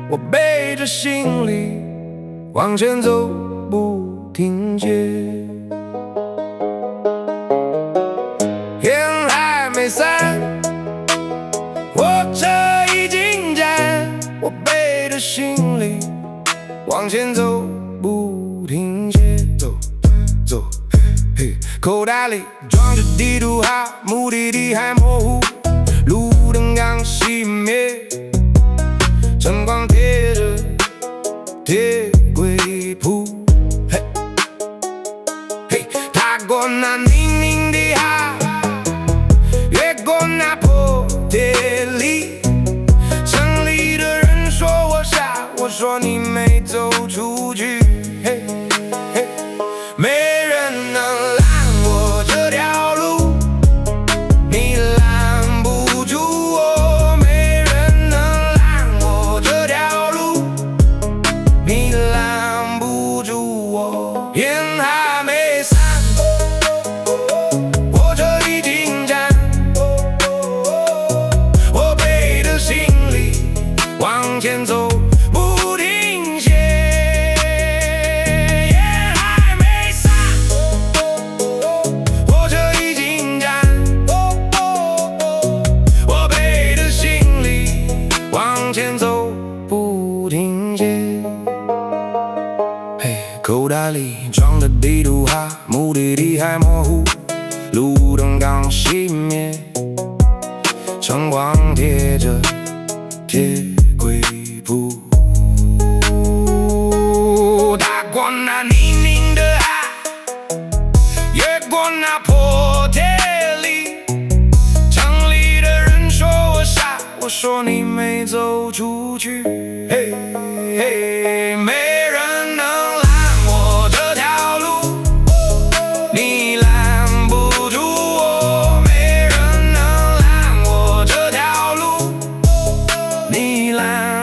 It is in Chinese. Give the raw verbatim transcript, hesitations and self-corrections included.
我背着行李往前走，不停歇。天还没散，火车已经站，我背着行李往前走，不停歇。走走，嘿，口袋里装着地图号，目的地还模糊，路灯刚熄灭，晨光贴着铁轨铺，嘿嘿，踏过那泥泞的海，越过那破铁犁，城里的人说我傻，我说你没走出去，嘿嘿，没人能拦我这条路，你拦不住我，没人能拦我这条路，你拦不住我。烟还没散，火车已经站，我背着行李往前走，不停歇。烟还没散，火车已经站，我背着行李往前走，不停歇。嘿，口袋里装的地图号，目的地还模糊，路灯刚熄灭，晨光贴着铁轨铺，踏过那泥泞的海，越过那破铁犁，城里的人说我傻，我说你没走出去，嘿嘿，没人能拦我这条路，你拦不住我，没人能拦我这条路，你拦